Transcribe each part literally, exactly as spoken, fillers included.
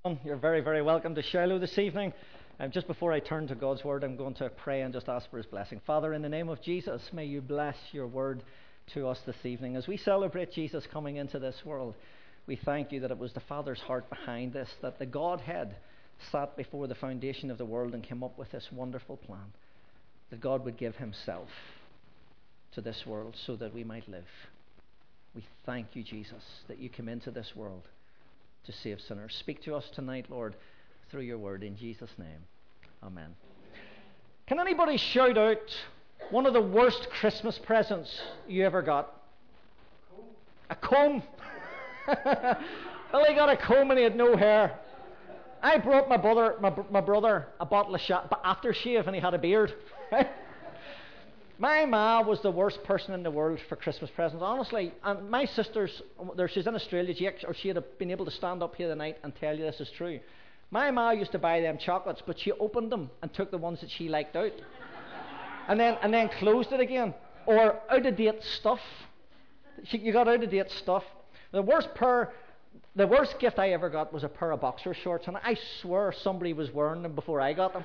You're very, very welcome to Shiloh this evening. Um, just before I turn to God's Word, I'm going to pray and just ask for His blessing. Father, in the name of Jesus, may you bless your Word to us this evening. As we celebrate Jesus coming into this world, we thank you that it was the Father's heart behind this, that the Godhead sat before the foundation of the world and came up with this wonderful plan, that God would give Himself to this world so that we might live. We thank you, Jesus, that you came into this world to save sinners. Speak to us tonight, Lord, through your word, in Jesus' name. Amen. Can anybody shout out one of the worst Christmas presents you ever got? A comb. Well, he got a comb and he had no hair. I brought my brother, my, my brother a bottle of sha- aftershave and he had a beard. My ma was the worst person in the world for Christmas presents, honestly. And my sister's, there, she's in Australia, she, or she had been able to stand up here tonight and tell you this is true. My ma used to buy them chocolates, but she opened them and took the ones that she liked out, and then and then closed it again. Or out of date stuff. She, you got out of date stuff. The worst pair, the worst gift I ever got was a pair of boxer shorts, and I swear somebody was wearing them before I got them.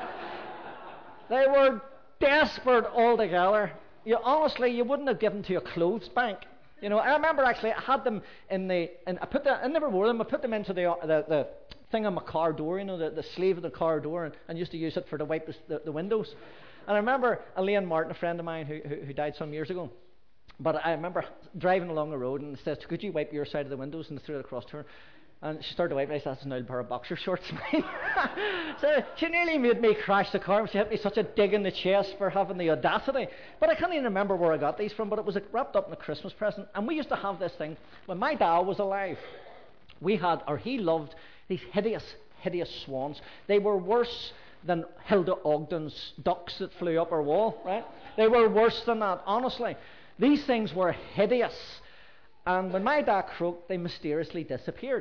They were desperate altogether. You honestly, you wouldn't have given to a clothes bank. You know, I remember actually I had them in the, and I put them, I never wore them. I put them into the the, the thing on my car door, you know, the, the sleeve of the car door, and, and used to use it for to wipe the, the windows. And I remember Elaine Martin, a friend of mine who, who who died some years ago. But I remember driving along the road and says, "Could you wipe your side of the windows?" And I threw it across to her. And she started to wipe, and I said, "That's an old pair of boxer shorts." So she nearly made me crash the car. She hit me such a dig in the chest for having the audacity. But I can't even remember where I got these from, but it was wrapped up in a Christmas present. And we used to have this thing. When my dad was alive, we had, or he loved, these hideous, hideous swans. They were worse than Hilda Ogden's ducks that flew up our wall, right? They were worse than that, honestly. These things were hideous. And when my dad croaked, they mysteriously disappeared.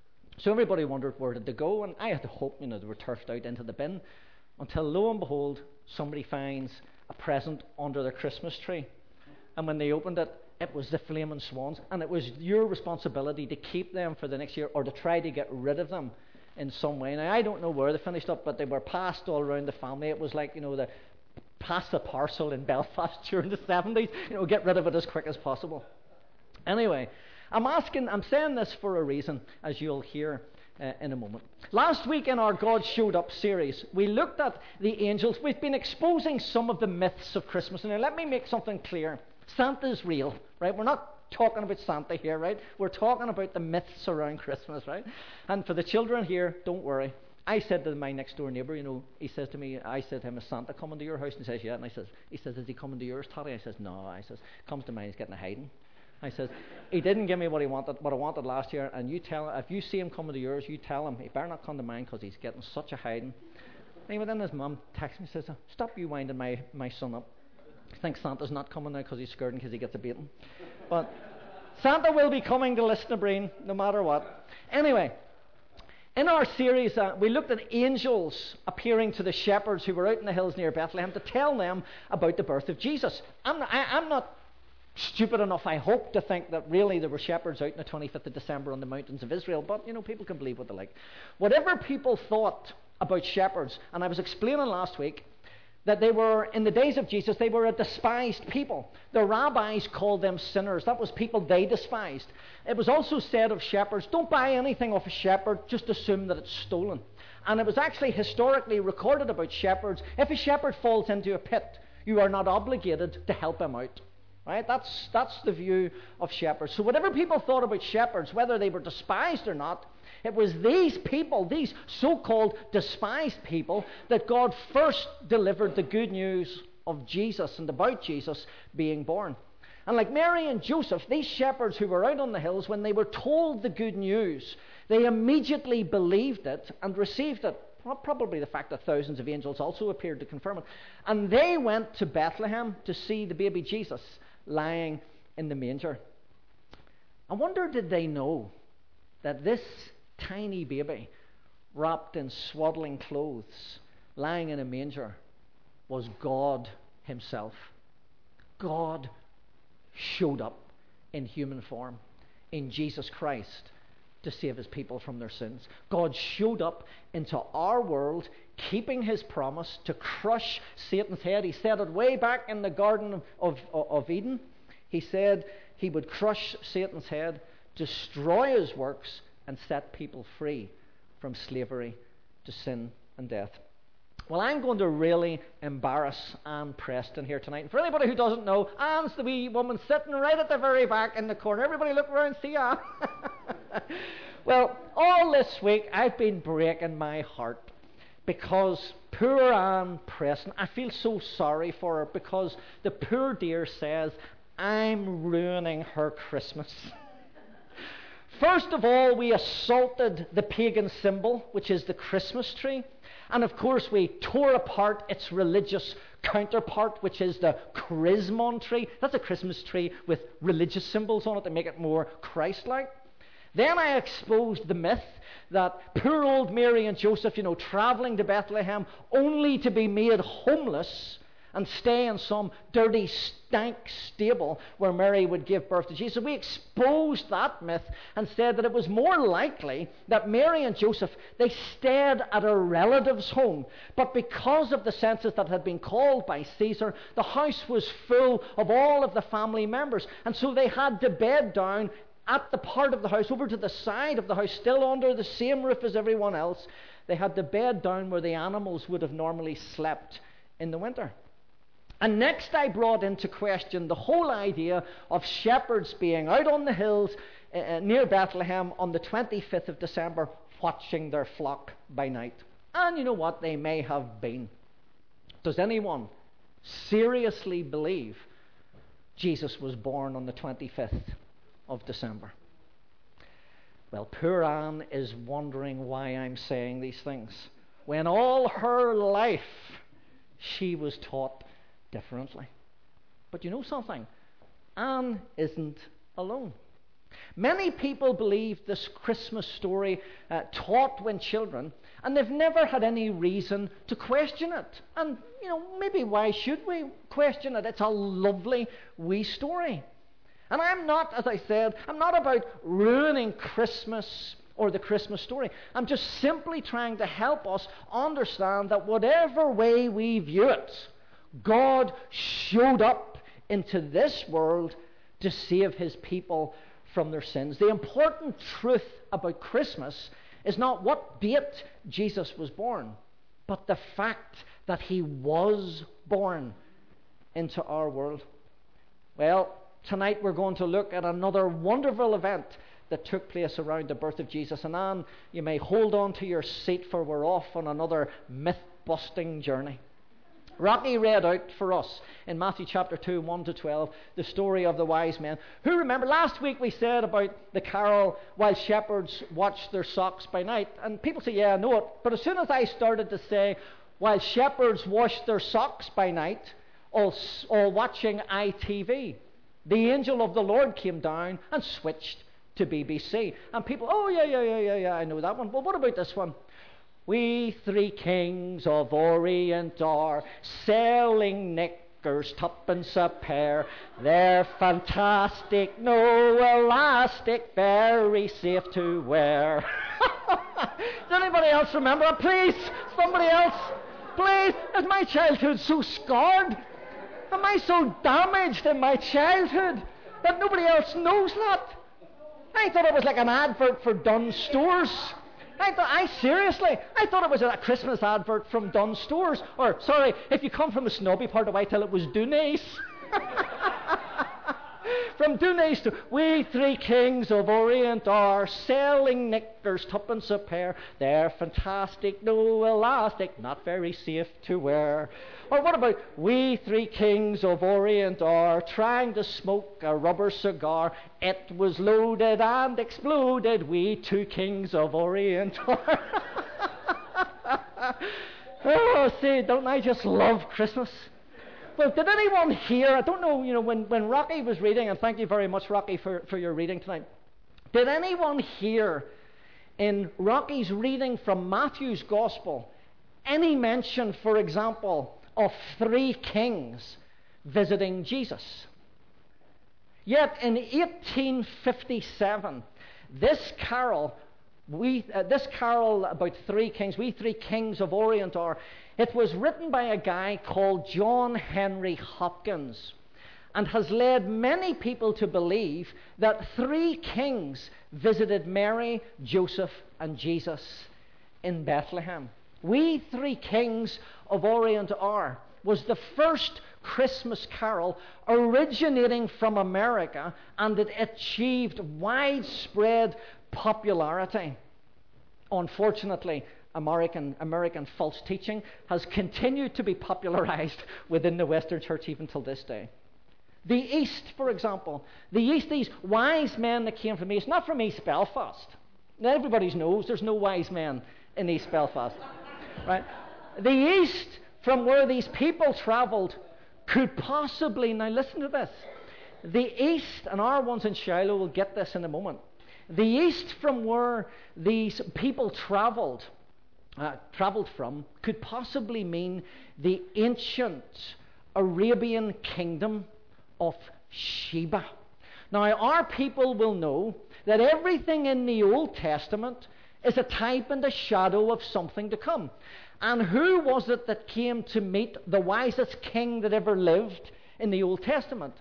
So everybody wondered where did they go, and I had to hope, you know, they were turfed out into the bin, until lo and behold, somebody finds a present under their Christmas tree. And when they opened it, it was the flaming swans, and it was your responsibility to keep them for the next year, or to try to get rid of them in some way. Now, I don't know where they finished up, but they were passed all around the family. It was like, you know, the pass the parcel in Belfast during the seventies, you know, get rid of it as quick as possible. Anyway, I'm asking, I'm saying this for a reason, as you'll hear uh, in a moment. Last week in our God Showed Up series, we looked at the angels. We've been exposing some of the myths of Christmas. And now let me make something clear. Santa's real, right? We're not talking about Santa here, right? We're talking about the myths around Christmas, right? And for the children here, don't worry. I said to my next door neighbour, you know, he says to me, I said to him, "Is Santa coming to your house?" And he says, "Yeah." And I says, he says, "Is he coming to yours, Toddy?" I says, "No." I says, "Comes to mine, he's getting a hiding." I says, "He didn't give me what he wanted, what I wanted last year, and you tell, if you see him coming to yours, you tell him he better not come to mine because he's getting such a hiding." And then his mum texts me and says, "Stop you winding my, my son up. I think Santa's not coming now because he's scared in case he gets a beating." But Santa will be coming to Lisnabreen no matter what. Anyway, in our series, uh, we looked at angels appearing to the shepherds who were out in the hills near Bethlehem to tell them about the birth of Jesus. I'm not, I, I'm not stupid enough, I hope, to think that really there were shepherds out on the twenty-fifth of December on the mountains of Israel, but you know, people can believe what they like. Whatever people thought about shepherds, and I was explaining last week that they were, in the days of Jesus, they were a despised people. The rabbis called them sinners. That was people they despised. It was also said of shepherds, don't buy anything off a shepherd, just assume that it's stolen. And it was actually historically recorded about shepherds, if a shepherd falls into a pit, you are not obligated to help him out. Right? That's, that's the view of shepherds. So whatever people thought about shepherds, whether they were despised or not, it was these people, these so-called despised people, that God first delivered the good news of Jesus and about Jesus being born. And like Mary and Joseph, these shepherds who were out on the hills, when they were told the good news, they immediately believed it and received it. Probably the fact that thousands of angels also appeared to confirm it. And they went to Bethlehem to see the baby Jesus lying in the manger. I wonder, did they know that this tiny baby, wrapped in swaddling clothes, lying in a manger, was God Himself? God showed up in human form in Jesus Christ to save his people from their sins. God showed up into our world, keeping his promise to crush Satan's head. He said it way back in the Garden of, of, of Eden. He said he would crush Satan's head, destroy his works, and set people free from slavery to sin and death. Well, I'm going to really embarrass Anne Preston here tonight. And for anybody who doesn't know, Anne's the wee woman sitting right at the very back in the corner. Everybody look around and see Anne. Well, all this week I've been breaking my heart because poor Anne Preston, I feel so sorry for her because the poor dear says, I'm ruining her Christmas. First of all, we assaulted the pagan symbol, which is the Christmas tree. And of course, we tore apart its religious counterpart, which is the Chrismon tree. That's a Christmas tree with religious symbols on it to make it more Christ-like. Then I exposed the myth that poor old Mary and Joseph, you know, traveling to Bethlehem only to be made homeless and stay in some dirty, stank stable where Mary would give birth to Jesus. So we exposed that myth and said that it was more likely that Mary and Joseph, they stayed at a relative's home. But because of the census that had been called by Caesar, the house was full of all of the family members. And so they had to bed down at the part of the house, over to the side of the house, still under the same roof as everyone else. They had to bed down where the animals would have normally slept in the winter. And next I brought into question the whole idea of shepherds being out on the hills uh, near Bethlehem on the twenty-fifth of December watching their flock by night. And you know what? They may have been. Does anyone seriously believe Jesus was born on the twenty-fifth of December? Well, poor Anne is wondering why I'm saying these things, when all her life she was taught differently. But you know something? Anne isn't alone. Many people believe this Christmas story uh, taught when children, and they've never had any reason to question it. And, you know, maybe why should we question it? It's a lovely wee story. And I'm not, as I said, I'm not about ruining Christmas or the Christmas story. I'm just simply trying to help us understand that whatever way we view it, God showed up into this world to save his people from their sins. The important truth about Christmas is not what date Jesus was born, but the fact that he was born into our world. Well, tonight we're going to look at another wonderful event that took place around the birth of Jesus. And Anne, you may hold on to your seat, for we're off on another myth-busting journey. Rocky read out for us in Matthew chapter two, one to twelve, the story of the wise men. Who remember, last week we said about the carol, while shepherds watch their socks by night. And people say, yeah, I know it. But as soon as I started to say, while shepherds wash their socks by night, all, all watching I T V, the angel of the Lord came down and switched to B B C. And people, oh, yeah, yeah, yeah, yeah, yeah, I know that one. Well, what about this one? We three kings of Orient are selling knickers, tuppence a pair. They're fantastic, no elastic, very safe to wear. Does anybody else remember it? Please, somebody else. Please, is my childhood so scarred? Am I so damaged in my childhood that nobody else knows that? I thought it was like an advert for Dunnes Stores. I thought, I seriously, I thought it was a Christmas advert from Dunnes Stores. Or, sorry, if you come from the snobby part of Whitehall, it was Dunnes. From Dunnes to, we three kings of Orient are selling knickers, tuppence a pair. They're fantastic, no elastic, not very safe to wear. Or what about, we three kings of Orient are trying to smoke a rubber cigar. It was loaded and exploded, we two kings of Orient are. Oh, see, don't I just love Christmas? Well, did anyone hear, I don't know, you know, when, when Rocky was reading, and thank you very much, Rocky, for, for your reading tonight. Did anyone hear in Rocky's reading from Matthew's Gospel any mention, for example, of three kings visiting Jesus? Yet in eighteen fifty-seven, This carol, we uh, this carol about three kings, we three kings of Orient are, it was written by a guy called John Henry Hopkins, and has led many people to believe that three kings visited Mary, Joseph, and Jesus in Bethlehem. We Three Kings of Orient Are was the first Christmas carol originating from America, and it achieved widespread popularity. Unfortunately, American, American false teaching has continued to be popularized within the Western Church even till this day. The East, for example, the East, these wise men that came from East, not from East Belfast. Now everybody knows there's no wise men in East Belfast. Right? The East, from where these people travelled, could possibly, now listen to this, the East, and our ones in Shiloh will get this in a moment, the East from where these people travelled, uh, travelled from, could possibly mean the ancient Arabian kingdom of Sheba. Now, our people will know that everything in the Old Testament is a type and a shadow of something to come. And who was it that came to meet the wisest king that ever lived in the Old Testament?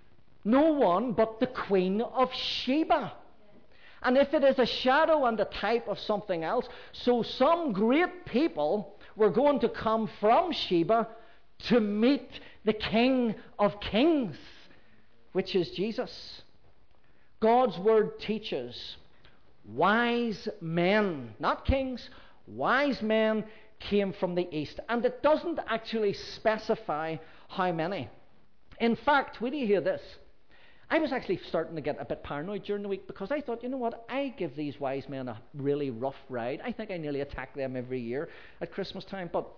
No one but the Queen of Sheba. And if it is a shadow and a type of something else, so some great people were going to come from Sheba to meet the King of Kings, which is Jesus. God's Word teaches wise men, not kings, wise men came from the East. And it doesn't actually specify how many. In fact, wait till you hear this. I was actually starting to get a bit paranoid during the week, because I thought, you know what, I give these wise men a really rough ride. I think I nearly attack them every year at Christmas time. But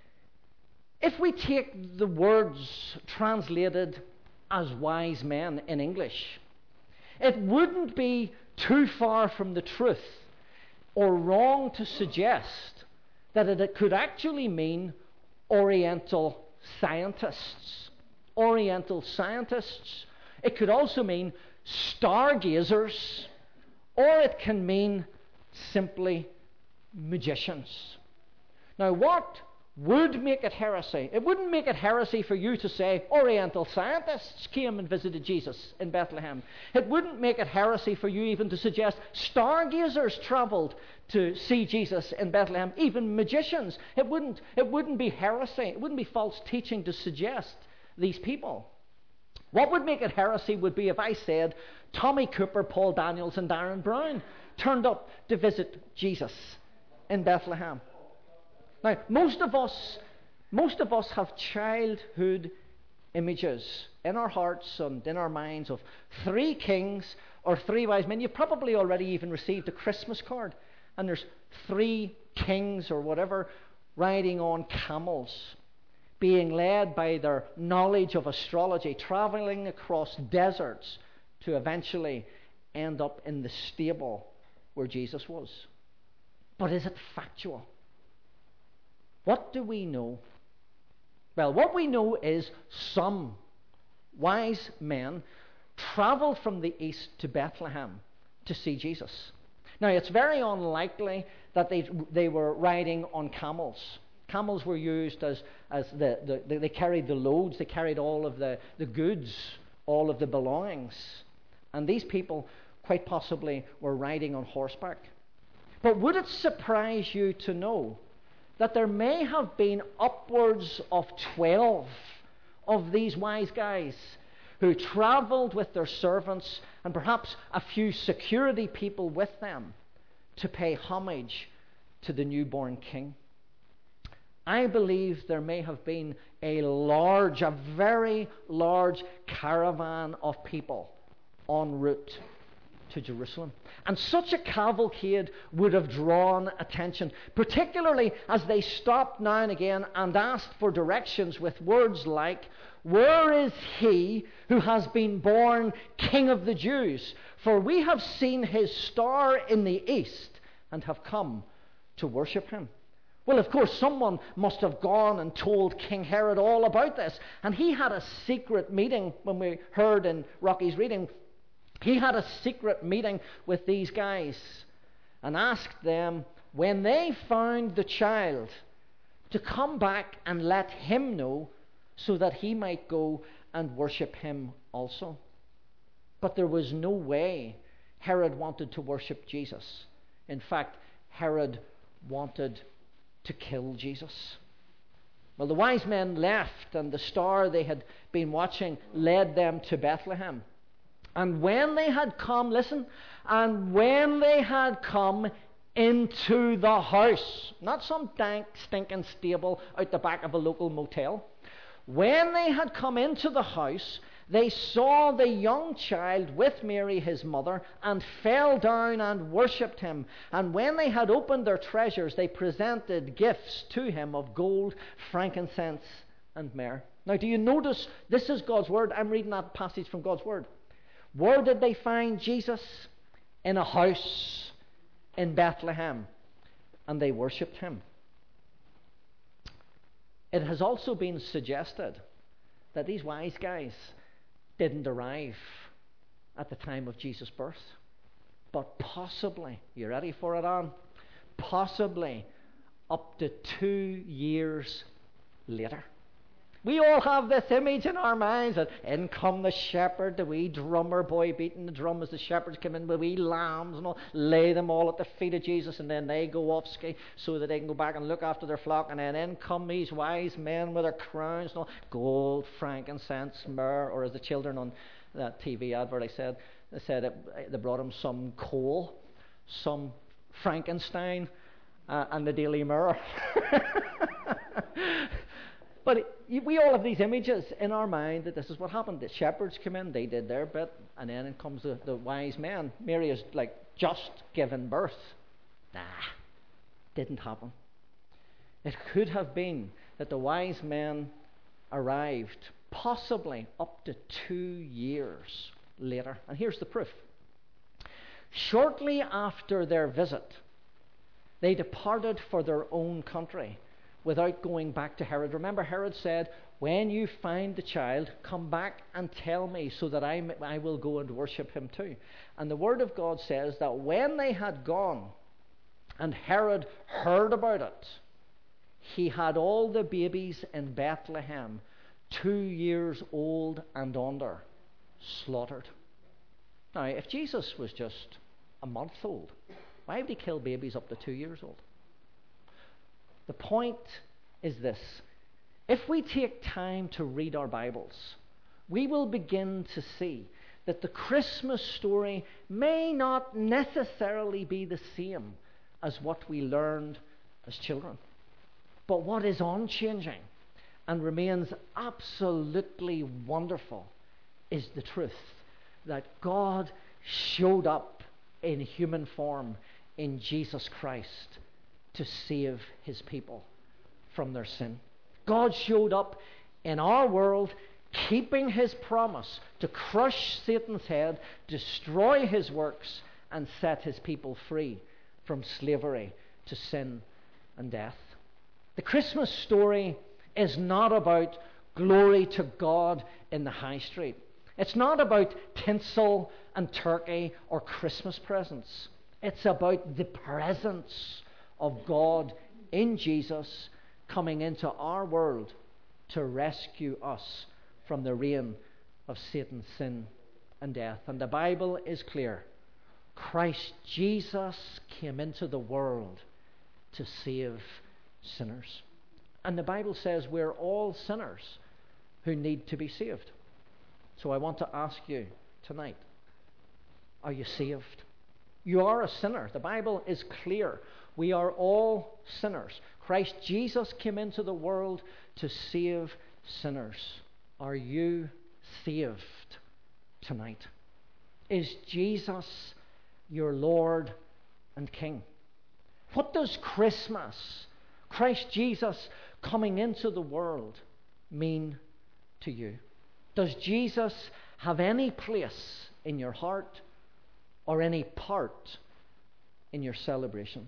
if we take the words translated as wise men in English, it wouldn't be too far from the truth or wrong to suggest that it could actually mean Oriental scientists. Oriental scientists. It could also mean stargazers, or it can mean simply magicians. Now, what would make it heresy? It wouldn't make it heresy for you to say Oriental scientists came and visited Jesus in Bethlehem. It wouldn't make it heresy for you even to suggest stargazers travelled to see Jesus in Bethlehem, even magicians. It wouldn't, it wouldn't be heresy. It wouldn't be false teaching to suggest these people. What would make it heresy would be if I said Tommy Cooper, Paul Daniels, and Darren Brown turned up to visit Jesus in Bethlehem. Now, most of us, most of us have childhood images in our hearts and in our minds of three kings or three wise men. You've probably already even received a Christmas card, and there's three kings or whatever riding on camels, being led by their knowledge of astrology, traveling across deserts to eventually end up in the stable where Jesus was. But is it factual? What do we know? Well, what we know is some wise men travelled from the east to Bethlehem to see Jesus. Now, it's very unlikely that they they were riding on camels. Camels were used as, as the, the, they carried the loads, they carried all of the, the goods, all of the belongings. And these people quite possibly were riding on horseback. But would it surprise you to know that there may have been upwards of twelve of these wise guys who travelled with their servants and perhaps a few security people with them to pay homage to the newborn king? I believe there may have been a large, a very large caravan of people en route to Jerusalem. And such a cavalcade would have drawn attention, particularly as they stopped now and again and asked for directions with words like, "Where is he who has been born King of the Jews? For we have seen his star in the east and have come to worship him." Well, of course, someone must have gone and told King Herod all about this. And he had a secret meeting, when we heard in Rocky's reading, He had a secret meeting with these guys and asked them, when they found the child, to come back and let him know so that he might go and worship him also. But there was no way Herod wanted to worship Jesus. In fact, Herod wanted to kill Jesus. Well, the wise men left, and the star they had been watching led them to Bethlehem. And when they had come, listen, and when they had come into the house, not some dank, stinking stable out the back of a local motel. When they had come into the house, they saw the young child with Mary his mother, and fell down and worshipped him. And when they had opened their treasures, they presented gifts to him of gold, frankincense, and myrrh. Now, do you notice this is God's word? I'm reading that passage from God's word. Where did they find Jesus? In a house in Bethlehem. And they worshipped him. It has also been suggested that these wise guys didn't arrive at the time of Jesus' birth, but possibly, you ready for it, on? Possibly up to two years later. We all have this image in our minds that in come the shepherd, the wee drummer boy beating the drum as the shepherds come in with wee lambs and all, lay them all at the feet of Jesus, and then they go off ski so that they can go back and look after their flock, and then in come these wise men with their crowns and all, gold, frankincense, myrrh, or as the children on that T V advert I said, they said it, they brought them some coal, some Frankenstein, uh, and the Daily Mirror. But we all have these images in our mind that this is what happened. The shepherds come in, they did their bit, and then in comes the, the wise men. Mary is like just given birth. Nah, didn't happen. It could have been that the wise men arrived possibly up to two years later. And here's the proof. Shortly after their visit, they departed for their own country, without going back to Herod. Remember, Herod said, when you find the child, come back and tell me so that I, I will go and worship him too. And the Word of God says that when they had gone and Herod heard about it, he had all the babies in Bethlehem, two years old and under, slaughtered. Now, if Jesus was just a month old, why would he kill babies up to two years old? The point is this. If we take time to read our Bibles, we will begin to see that the Christmas story may not necessarily be the same as what we learned as children. But what is unchanging and remains absolutely wonderful is the truth that God showed up in human form in Jesus Christ to save his people from their sin. God showed up in our world, keeping his promise to crush Satan's head, destroy his works, and set his people free from slavery to sin and death. The Christmas story is not about glory to God in the high street. It's not about tinsel and turkey or Christmas presents. It's about the presence of God in Jesus coming into our world to rescue us from the reign of Satan's sin and death. And the Bible is clear. Christ Jesus came into the world to save sinners. And the Bible says we're all sinners who need to be saved. So I want to ask you tonight, are you saved? You are a sinner. The Bible is clear. We are all sinners. Christ Jesus came into the world to save sinners. Are you saved tonight? Is Jesus your Lord and King? What does Christmas, Christ Jesus coming into the world, mean to you? Does Jesus have any place in your heart or any part in your celebrations?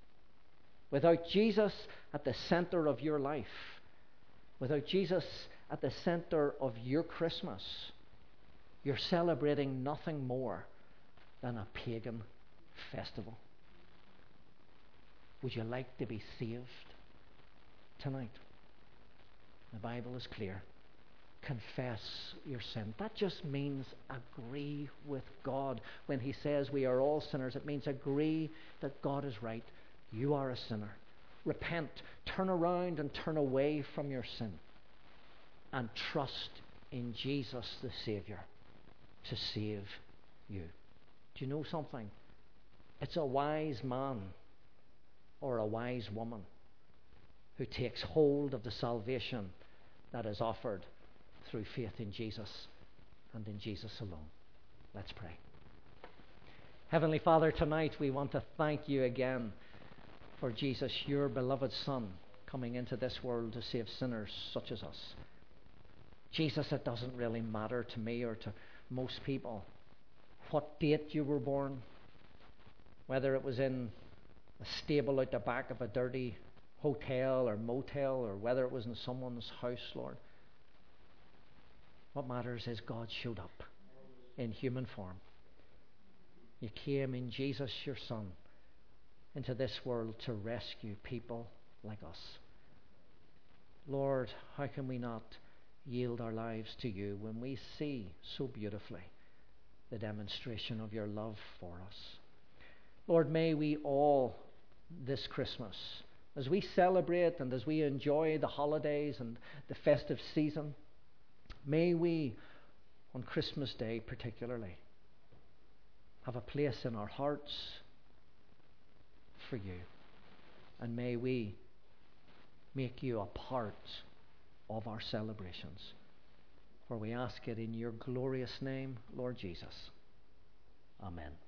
Without Jesus at the center of your life, without Jesus at the center of your Christmas, You're celebrating nothing more than a pagan festival. Would you like to be saved tonight? The Bible is clear. Confess your sin. That just means agree with God. When he says we are all sinners, it means agree that God is right. You are a sinner. Repent. Turn around and turn away from your sin. And trust in Jesus the Savior to save you. Do you know something? It's a wise man or a wise woman who takes hold of the salvation that is offered through faith in Jesus and in Jesus alone. Let's pray. Heavenly Father, tonight we want to thank you again for Jesus, your beloved Son, coming into this world to save sinners such as us. Jesus, it doesn't really matter to me or to most people what date you were born, whether it was in a stable out the back of a dirty hotel or motel, or whether it was in someone's house, Lord. What matters is God showed up in human form. You came in Jesus, your Son, into this world to rescue people like us. Lord, how can we not yield our lives to you when we see so beautifully the demonstration of your love for us? Lord, may we all this Christmas, as we celebrate and as we enjoy the holidays and the festive season, may we, on Christmas Day particularly, have a place in our hearts for you. And may we make you a part of our celebrations. For we ask it in your glorious name, Lord Jesus. Amen.